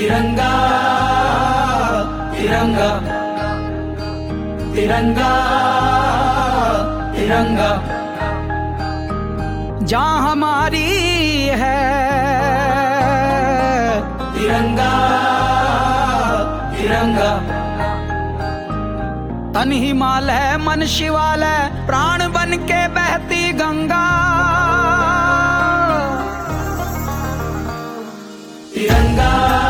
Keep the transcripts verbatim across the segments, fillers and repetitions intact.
तिरंगा तिरंगा तिरंगा तिरंगा जहाँ हमारी है तिरंगा तिरंगा। तन हिमालय मन शिवालय प्राण बन के बहती गंगा। तिरंगा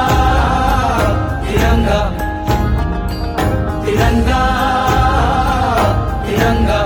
तिरंगा तिरंगा तिरंगा।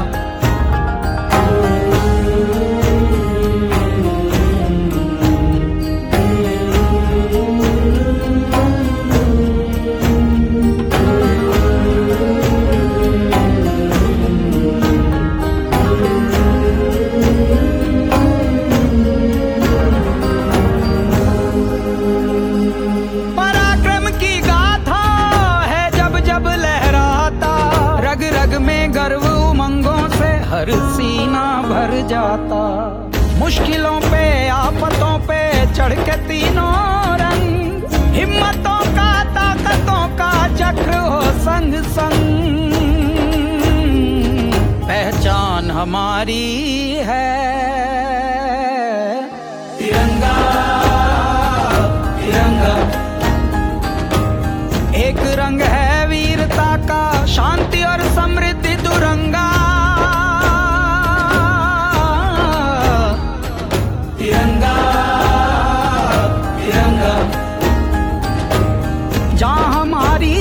हर सीना भर जाता मुश्किलों पे आफतों पे चढ़ के तीनों रंग। हिम्मतों का ताकतों का चक्र हो संग संग। पहचान हमारी है तिरंगा तिरंगा। एक रंग है वीरता का शांति और समृद्धि दुरंगा। तिरंगा तिरंगा जहाँ हमारी